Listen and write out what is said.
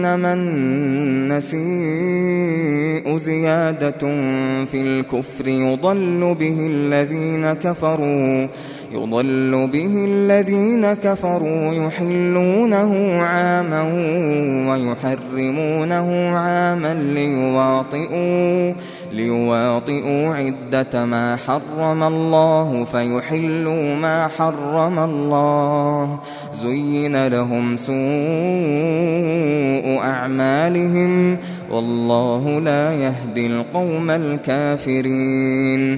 إنما النسيء زيادة في الكفر يضل به الذين كفروا يحلونه عاما ويحرمونه عاما ليواطئوا عدة ما حرم الله فيحلوا ما حرم الله. زين لهم سوء أعمالهم والله لا يهدي القوم الكافرين.